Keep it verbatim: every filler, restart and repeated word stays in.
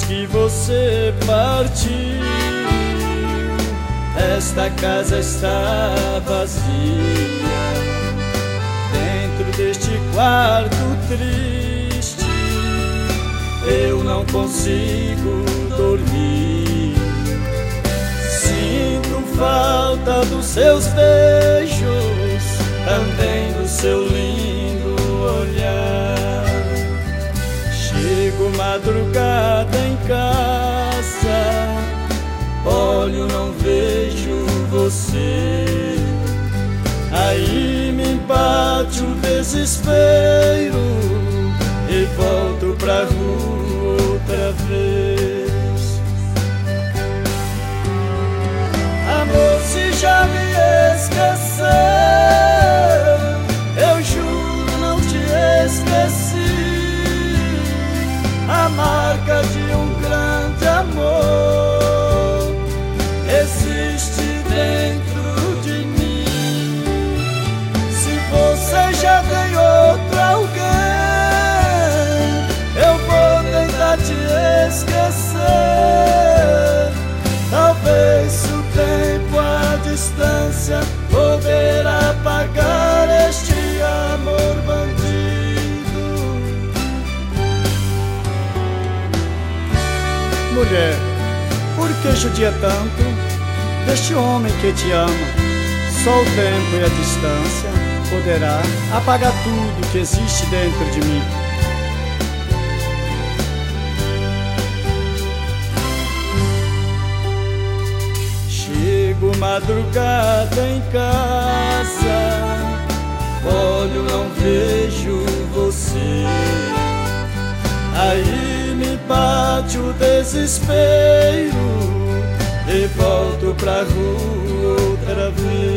que você partiu, esta casa está vazia. Dentro deste quarto triste, eu não consigo dormir. Sinto falta dos seus beijos, também do seu lindo olhar. Chego madrugada em casa, olho, não vejo você. Aí me bate o desespero e volto pra rua outra vez. Amor, se já me esqueceu, eu juro não te esqueci. A marca de um grande amor existe dentro de mim. Se você já tem outro alguém, eu vou tentar te esquecer. Talvez o tempo, a distância, poder apagar este amor bandido. Mulher, por que judia tanto deste homem que te ama? Só o tempo e a distância poderá apagar tudo que existe dentro de mim. Chego madrugada em casa, olho, não vejo você. Aí me bate o desespero e volto pra rua outra vez.